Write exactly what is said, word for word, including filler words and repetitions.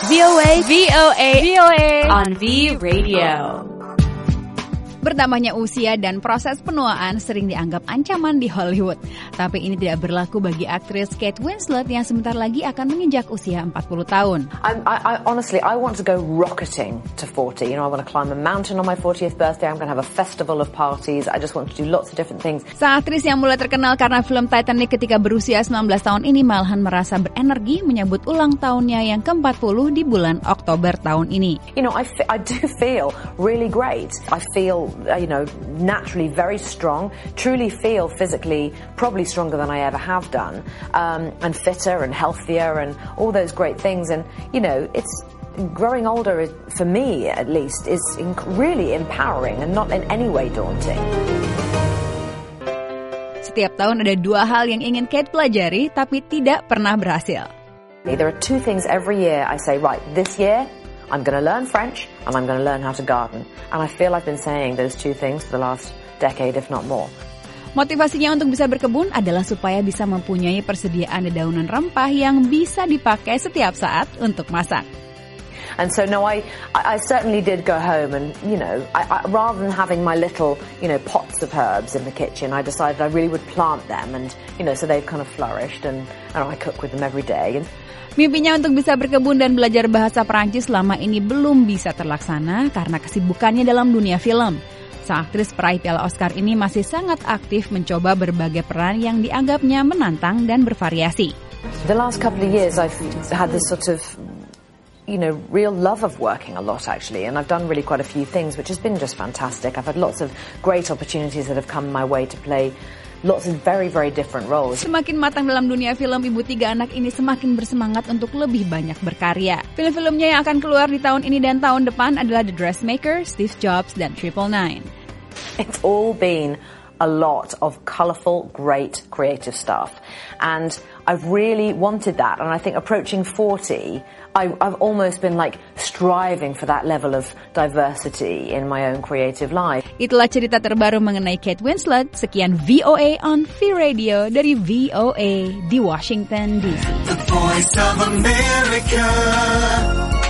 V O A, V O A, V O A on V Radio. Bertambahnya usia dan proses penuaan sering dianggap ancaman di Hollywood. Tapi ini tidak berlaku bagi aktris Kate Winslet yang sebentar lagi akan menginjak usia empat puluh tahun. I, I, honestly, I want to go rocketing to forty. You know, I want to climb a mountain on my fortieth birthday. I'm going to have a festival of parties. I just want to do lots of different things. Sang aktris yang mulai terkenal karena film Titanic ketika berusia sembilan belas tahun ini malahan merasa berenergi menyambut ulang tahunnya yang keempat puluh di bulan Oktober tahun ini. You know, I, f- I do feel really great. I feel, uh, you know, naturally very strong, truly feel physically probably stronger than I ever have done, um, and fitter and healthier and all those great things. And, you know, it's growing older, for me at least, is inc- really empowering and not in any way daunting. Setiap tahun ada dua hal yang ingin Kate pelajari tapi tidak pernah berhasil. There are two things every year I say, right, this year I'm going to learn French and I'm going to learn how to garden. And I feel I've been saying those two things for the last decade, if not more. Motivasinya untuk bisa berkebun adalah supaya bisa mempunyai persediaan dedaunan rempah yang bisa dipakai setiap saat untuk masak. And so, no, I, I certainly did go home and, you know, I, I, rather than having my little, you know, pots of herbs in the kitchen, I decided I really would plant them and, you know, so they've kind of flourished and, and I cook with them every day. And, Mimpinya untuk bisa berkebun dan belajar bahasa Perancis selama ini belum bisa terlaksana karena kesibukannya dalam dunia film. Sang aktris peraih Piala Oscar ini masih sangat aktif mencoba berbagai peran yang dianggapnya menantang dan bervariasi. The last couple of years I've had this sort of, you know, real love of working a lot actually, and I've done really quite a few things which has been just fantastic. I've had lots of great opportunities that have come my way to play lots of very, very different roles. Semakin matang dalam dunia film, ibu tiga anak ini semakin bersemangat untuk lebih banyak berkarya. Film-filmnya yang akan keluar di tahun ini dan tahun depan adalah The Dressmaker, Steve Jobs, dan Triple Nine. It's all been a lot of colourful, great, creative stuff. And I've really wanted that. And I think approaching forty, I, I've almost been like striving for that level of diversity in my own creative life. Itulah cerita terbaru mengenai Kate Winslet. Sekian V O A on V Radio dari V O A di Washington D C. The Voice of America.